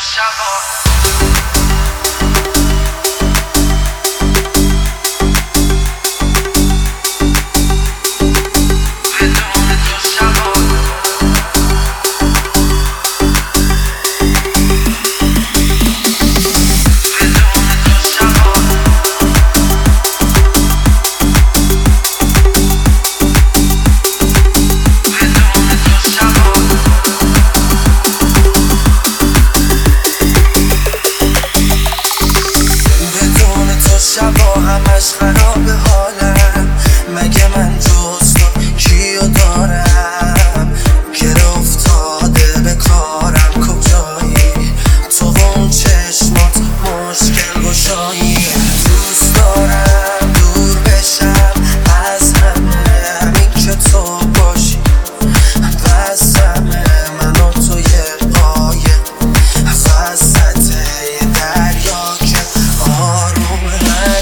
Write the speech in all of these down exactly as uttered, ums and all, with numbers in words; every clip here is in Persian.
شبا همش خراب حالم، مگه من جز تو کیو دارم؟ گره افتاده به کارم کجایی؟ تو اون چشمات مشکل گشایی. دوست دارم دور بشم از همه، همین که تو باشی بس همه. من و تو یه قایق وسط یه دریا که آرومه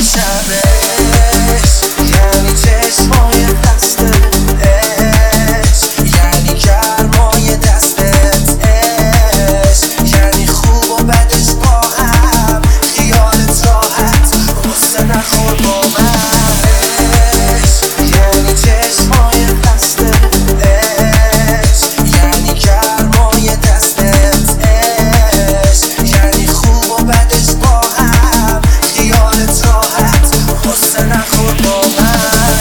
شبش، یعنی چشمای دستت عشق، یعنی گرمای دستت عشق، یعنی خوب و بدش با هم، خیالت راحت غصه نخور با من عشق، یعنی چشمای دستت عشق، یعنی گرمای دستت عشق، یعنی خوب و بدش با هم، خیالت راحت غصه نخور با من.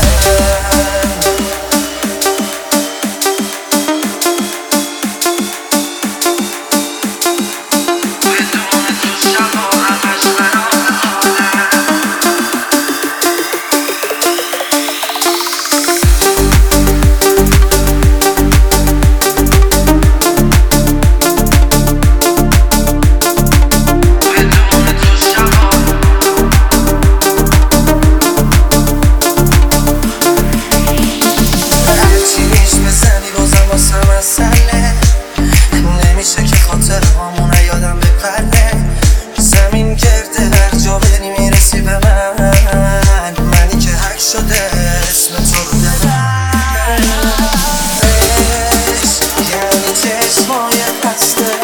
نمیشه که خاطر هامونه یادم بپره، زمین گرده هر جا بری میرسی به من، منی که حک شده اسم تو رو دلم عشق، یعنی چشمای دسته